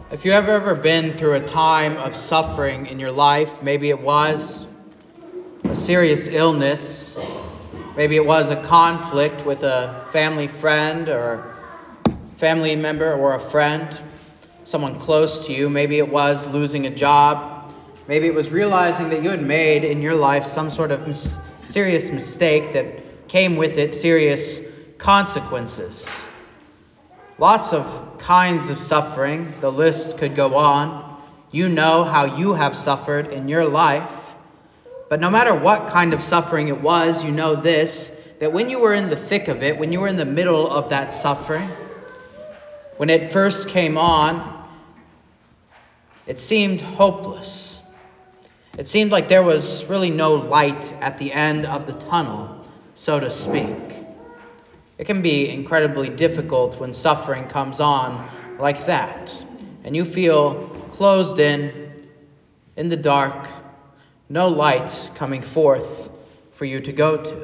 If you have ever been through a time of suffering in your life, maybe it was a serious illness, maybe it was a conflict with a family friend or family member or a friend, someone close to you, maybe it was losing a job, maybe it was realizing that you had made in your life some sort of serious mistake that came with it serious consequences. Lots of kinds of suffering. The list could go on. You know how you have suffered in your life. But no matter what kind of suffering it was, you know this, that when you were in the thick of it, when you were in the middle of that suffering, when it first came on, it seemed hopeless. It seemed like there was really no light at the end of the tunnel, so to speak. It can be incredibly difficult when suffering comes on like that, and you feel closed in the dark, no light coming forth for you to go to.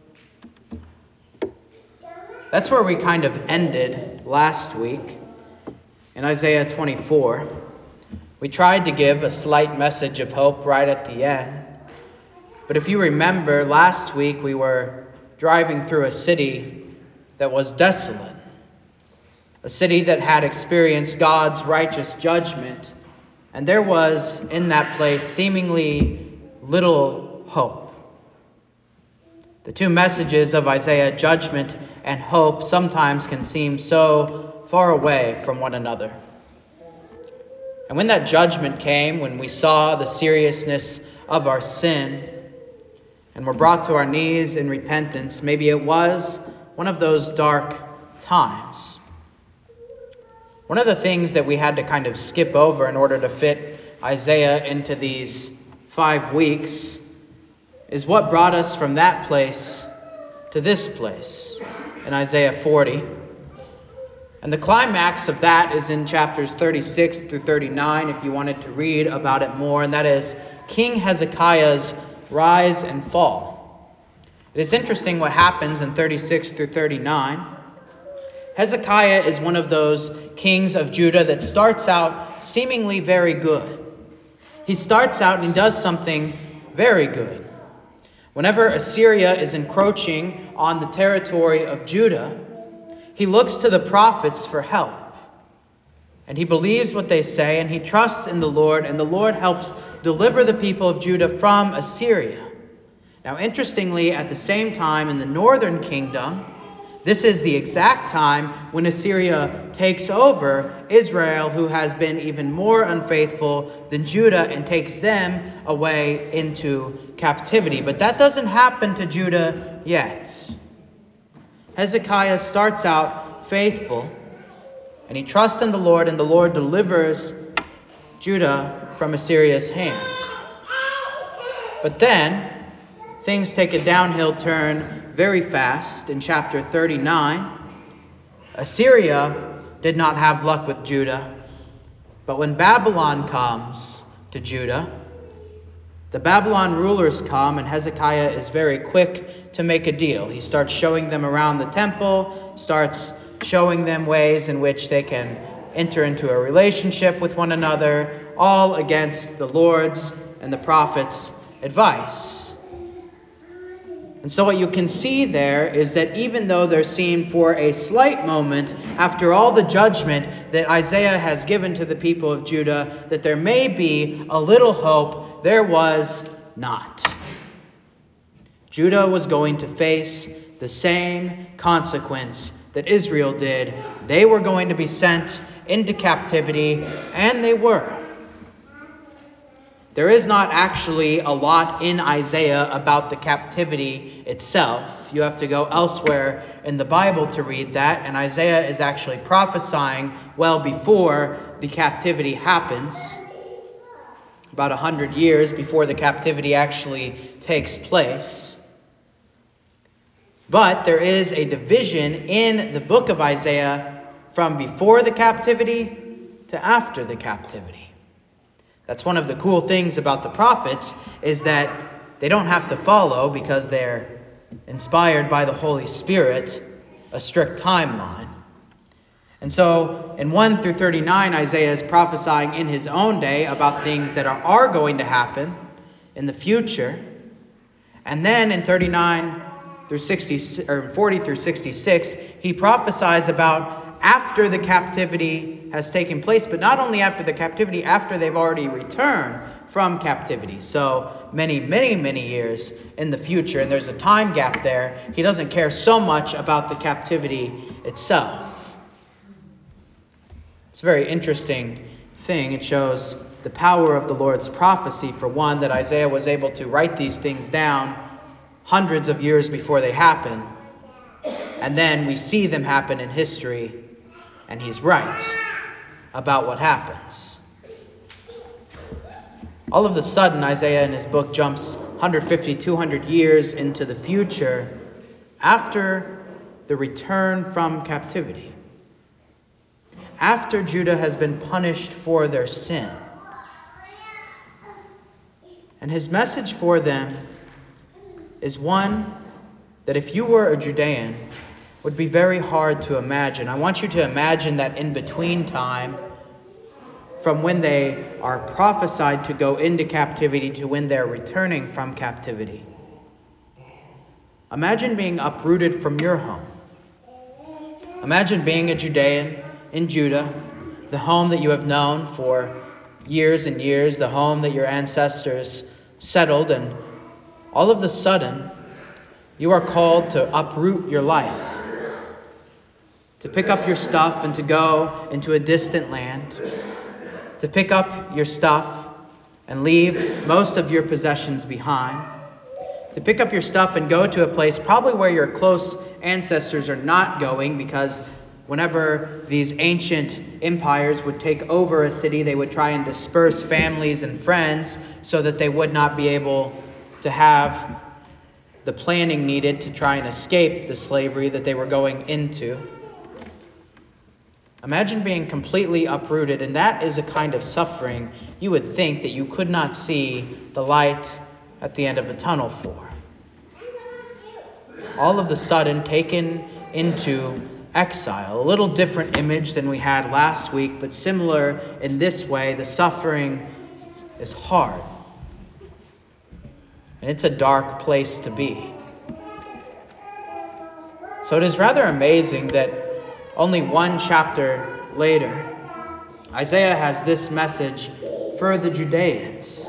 That's where we kind of ended last week in Isaiah 24. We tried to give a slight message of hope right at the end. But if you remember, last week we were driving through a city that was desolate, a city that had experienced God's righteous judgment, and there was in that place seemingly little hope. The two messages of Isaiah, judgment and hope, sometimes can seem so far away from one another. And when that judgment came, when we saw the seriousness of our sin and were brought to our knees in repentance, maybe it was one of those dark times. One of the things that we had to kind of skip over in order to fit Isaiah into these 5 weeks is what brought us from that place to this place in Isaiah 40. And the climax of that is in chapters 36 through 39, if you wanted to read about it more, and that is King Hezekiah's rise and fall. It is interesting what happens in 36 through 39. Hezekiah is one of those kings of Judah that starts out seemingly very good. He starts out and he does something very good. Whenever Assyria is encroaching on the territory of Judah, he looks to the prophets for help. And he believes what they say, and he trusts in the Lord, and the Lord helps deliver the people of Judah from Assyria. Now, interestingly, at the same time in the northern kingdom, this is the exact time when Assyria takes over Israel, who has been even more unfaithful than Judah, and takes them away into captivity. But that doesn't happen to Judah yet. Hezekiah starts out faithful, and he trusts in the Lord, and the Lord delivers Judah from Assyria's hand. But then things take a downhill turn very fast in chapter 39. Assyria did not have luck with Judah, but when Babylon comes to Judah, the Babylon rulers come, and Hezekiah is very quick to make a deal. He starts showing them around the temple, starts showing them ways in which they can enter into a relationship with one another, all against the Lord's and the prophets' advice. And so what you can see there is that even though there seemed for a slight moment, after all the judgment that Isaiah has given to the people of Judah, that there may be a little hope, there was not. Judah was going to face the same consequence that Israel did. They were going to be sent into captivity, and they were. There is not actually a lot in Isaiah about the captivity itself. You have to go elsewhere in the Bible to read that, and Isaiah is actually prophesying well before the captivity happens, about 100 years before the captivity actually takes place. But there is a division in the book of Isaiah from before the captivity to after the captivity. That's one of the cool things about the prophets, is that they don't have to follow, because they're inspired by the Holy Spirit, a strict timeline. And so in 1 through 39, Isaiah is prophesying in his own day about things that are going to happen in the future. And then in 39 through 60, or 40 through 66, he prophesies about after the captivity has taken place, but not only after the captivity, after they've already returned from captivity. So many, many, many years in the future, and there's a time gap there. He doesn't care so much about the captivity itself. It's a very interesting thing. It shows the power of the Lord's prophecy, for one, that Isaiah was able to write these things down hundreds of years before they happen. And then we see them happen in history, and he's right about what happens. All of a sudden, Isaiah in his book jumps 150, 200 years into the future after the return from captivity. After Judah has been punished for their sin. And his message for them is one that if you were a Judean, would be very hard to imagine. I want you to imagine that in-between time from when they are prophesied to go into captivity to when they're returning from captivity. Imagine being uprooted from your home. Imagine being a Judean in Judah, the home that you have known for years and years, the home that your ancestors settled, and all of a sudden, you are called to uproot your life, to pick up your stuff and to go into a distant land, to pick up your stuff and leave most of your possessions behind, to pick up your stuff and go to a place probably where your close ancestors are not going, because whenever these ancient empires would take over a city, they would try and disperse families and friends so that they would not be able to have the planning needed to try and escape the slavery that they were going into. Imagine being completely uprooted, and that is a kind of suffering you would think that you could not see the light at the end of a tunnel for. All of a sudden taken into exile. A little different image than we had last week, but similar in this way. The suffering is hard. And it's a dark place to be. So it is rather amazing that only one chapter later, Isaiah has this message for the Judeans.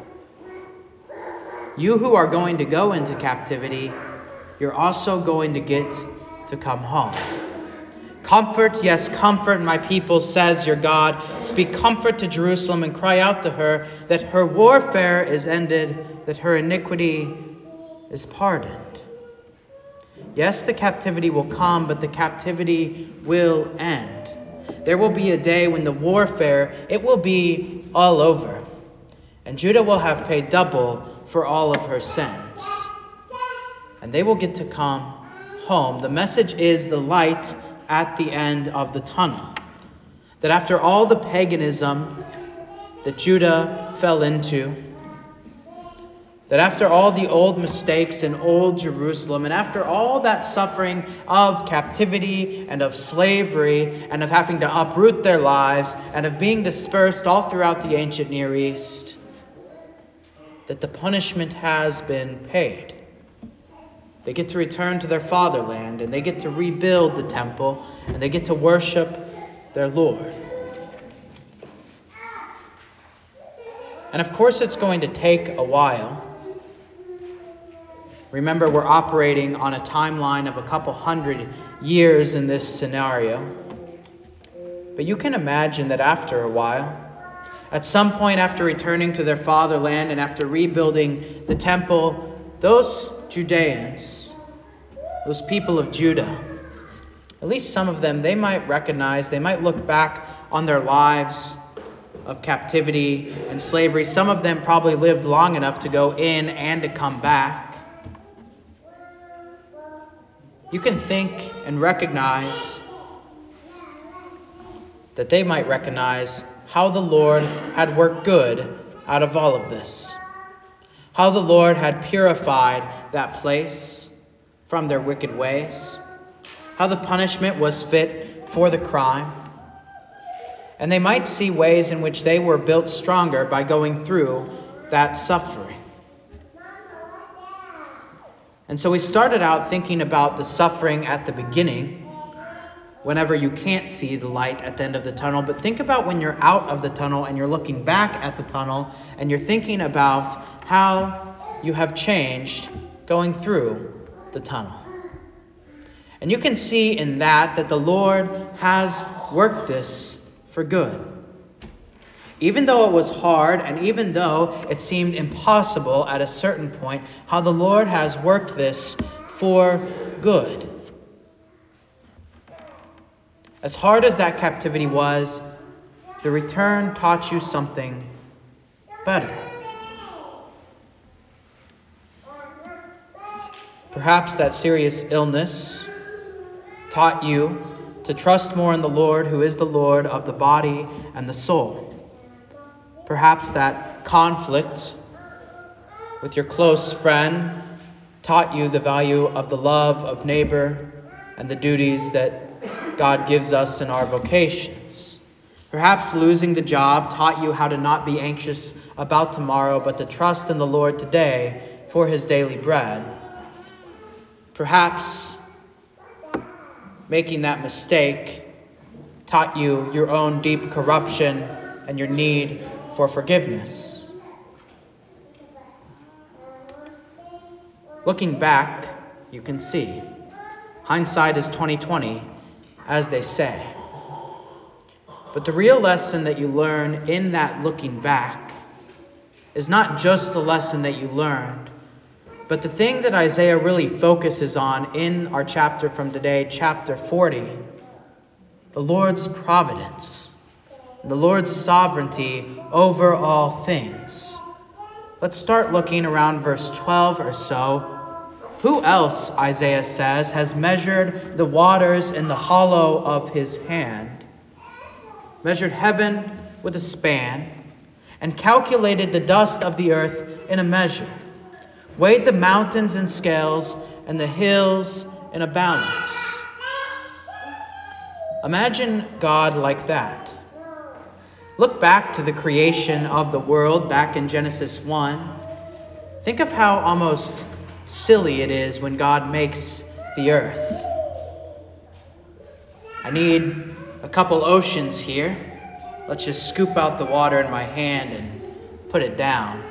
You who are going to go into captivity, you're also going to get to come home. Comfort, yes, comfort my people, says your God. Speak comfort to Jerusalem and cry out to her that her warfare is ended, that her iniquity is pardoned. Yes, the captivity will come, but the captivity will end. There will be a day when the warfare, it will be all over. And Judah will have paid double for all of her sins. And they will get to come home. The message is the light at the end of the tunnel. That after all the paganism that Judah fell into, that after all the old mistakes in old Jerusalem, and after all that suffering of captivity and of slavery and of having to uproot their lives and of being dispersed all throughout the ancient Near East, that the punishment has been paid. They get to return to their fatherland, and they get to rebuild the temple, and they get to worship their Lord. And of course, it's going to take a while. Remember, we're operating on a timeline of a couple hundred years in this scenario. But you can imagine that after a while, at some point after returning to their fatherland and after rebuilding the temple, those Judeans, those people of Judah, at least some of them, they might recognize, they might look back on their lives of captivity and slavery. Some of them probably lived long enough to go in and to come back. You can think and recognize that they might recognize how the Lord had worked good out of all of this. How the Lord had purified that place from their wicked ways. How the punishment was fit for the crime. And they might see ways in which they were built stronger by going through that suffering. And so we started out thinking about the suffering at the beginning, whenever you can't see the light at the end of the tunnel. But think about when you're out of the tunnel and you're looking back at the tunnel and you're thinking about how you have changed going through the tunnel. And you can see in that the Lord has worked this for good. Even though it was hard and even though it seemed impossible at a certain point, how the Lord has worked this for good. As hard as that captivity was, the return taught you something better. Perhaps that serious illness taught you to trust more in the Lord, who is the Lord of the body and the soul. Perhaps that conflict with your close friend taught you the value of the love of neighbor and the duties that God gives us in our vocations. Perhaps losing the job taught you how to not be anxious about tomorrow, but to trust in the Lord today for his daily bread. Perhaps making that mistake taught you your own deep corruption and your need for forgiveness. Looking back, you can see. Hindsight is 20/20, as they say. But the real lesson that you learn in that looking back is not just the lesson that you learned, but the thing that Isaiah really focuses on in our chapter from today, chapter 40, the Lord's providence, the Lord's sovereignty over all things. Let's start looking around verse 12 or so. Who else, Isaiah says, has measured the waters in the hollow of his hand, measured heaven with a span, and calculated the dust of the earth in a measure, weighed the mountains in scales and the hills in a balance? Imagine God like that. Look back to the creation of the world back in Genesis 1. Think of how almost silly it is when God makes the earth. I need a couple oceans here. Let's just scoop out the water in my hand and put it down.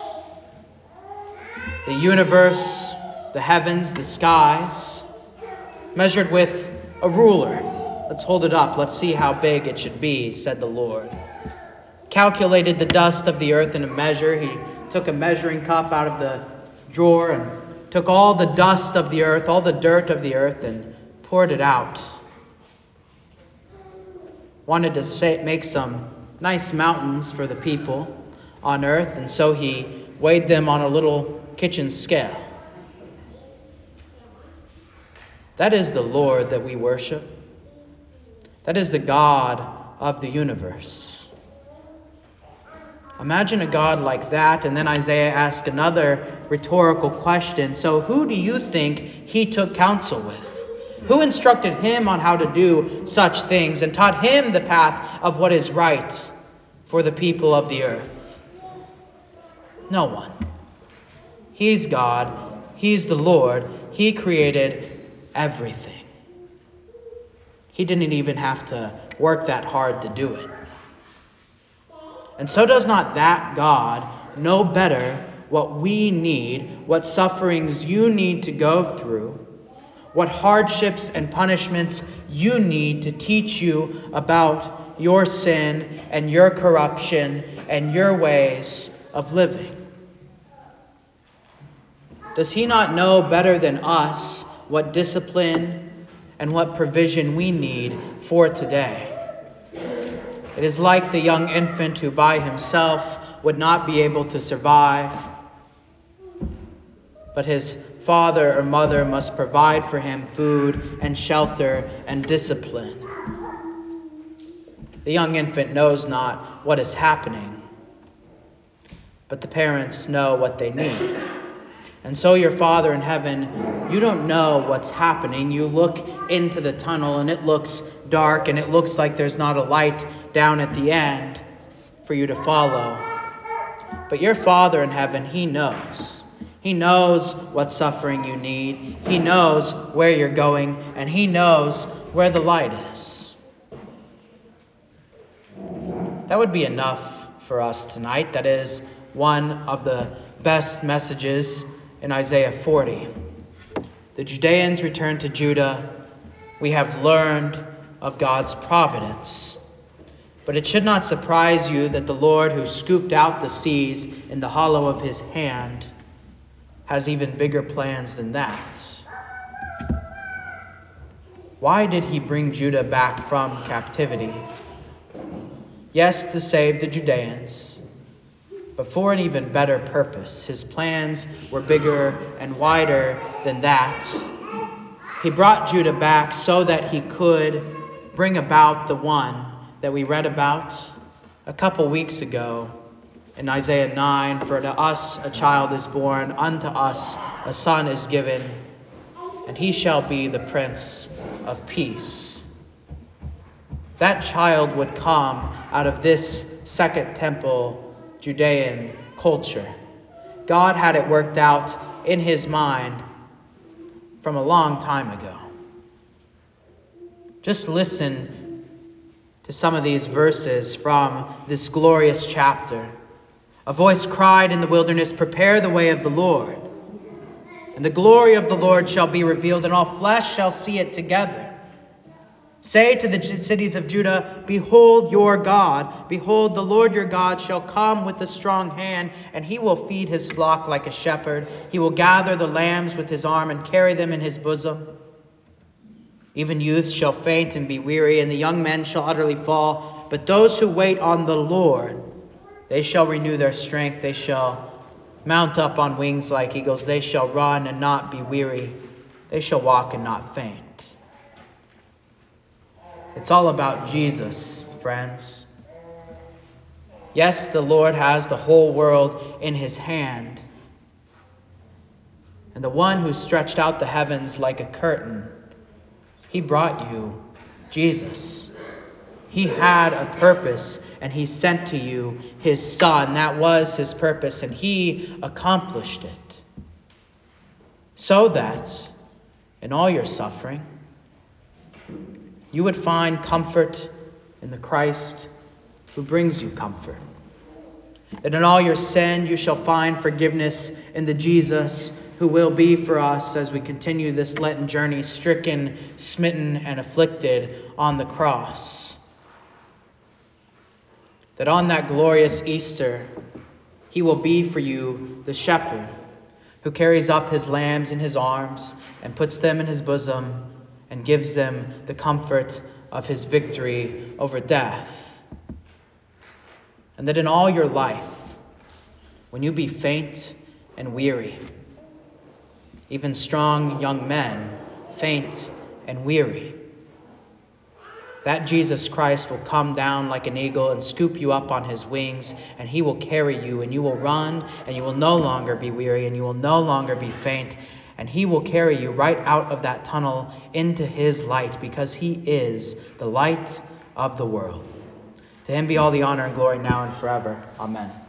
The universe, the heavens, the skies, measured with a ruler. Let's hold it up. Let's see how big it should be, said the Lord. Calculated the dust of the earth in a measure. He took a measuring cup out of the drawer and took all the dust of the earth, all the dirt of the earth, and poured it out. Wanted to make some nice mountains for the people on earth, and so he weighed them on a little kitchen scale. That is the Lord that we worship. That is the God of the universe. Imagine a God like that, and then Isaiah asks another rhetorical question. So who do you think he took counsel with? Who instructed him on how to do such things and taught him the path of what is right for the people of the earth? No one. He's God. He's the Lord. He created everything. He didn't even have to work that hard to do it. And so does not that God know better what we need, what sufferings you need to go through, what hardships and punishments you need to teach you about your sin and your corruption and your ways of living? Does he not know better than us what discipline and what provision we need for today? It is like the young infant who by himself would not be able to survive, but his father or mother must provide for him food and shelter and discipline. The young infant knows not what is happening, but the parents know what they need. And so your Father in heaven, you don't know what's happening. You look into the tunnel and it looks dark and it looks like there's not a light down at the end for you to follow. But your Father in heaven, he knows. He knows what suffering you need. He knows where you're going, and he knows where the light is. That would be enough for us tonight. That is one of the best messages in Isaiah 40. The Judeans returned to Judah. We have learned of God's providence. But it should not surprise you that the Lord who scooped out the seas in the hollow of his hand has even bigger plans than that. Why did he bring Judah back from captivity? Yes, to save the Judeans, but for an even better purpose. His plans were bigger and wider than that. He brought Judah back so that he could bring about the one that we read about a couple weeks ago in Isaiah 9. For to us a child is born, unto us a son is given, and he shall be the Prince of Peace. That child would come out of this Second Temple Judean culture. God had it worked out in his mind from a long time ago. Just listen to some of these verses from this glorious chapter. A voice cried in the wilderness, prepare the way of the Lord. And the glory of the Lord shall be revealed, and all flesh shall see it together. Say to the cities of Judah, behold your God. Behold, the Lord your God shall come with a strong hand, and he will feed his flock like a shepherd. He will gather the lambs with his arm and carry them in his bosom. Even youths shall faint and be weary, and the young men shall utterly fall. But those who wait on the Lord, they shall renew their strength. They shall mount up on wings like eagles. They shall run and not be weary. They shall walk and not faint. It's all about Jesus, friends. Yes, the Lord has the whole world in his hand. And the one who stretched out the heavens like a curtain, he brought you Jesus. He had a purpose, and he sent to you his Son. That was his purpose, and he accomplished it. So that in all your suffering, you would find comfort in the Christ who brings you comfort. That in all your sin, you shall find forgiveness in the Jesus who will be for us as we continue this Lenten journey, stricken, smitten, and afflicted on the cross. That on that glorious Easter, he will be for you the shepherd who carries up his lambs in his arms and puts them in his bosom and gives them the comfort of his victory over death. And that in all your life, when you be faint and weary, even strong young men faint and weary, that Jesus Christ will come down like an eagle and scoop you up on his wings, and he will carry you, and you will run, and you will no longer be weary, and you will no longer be faint, and he will carry you right out of that tunnel into his light, because he is the light of the world. To him be all the honor and glory now and forever. Amen.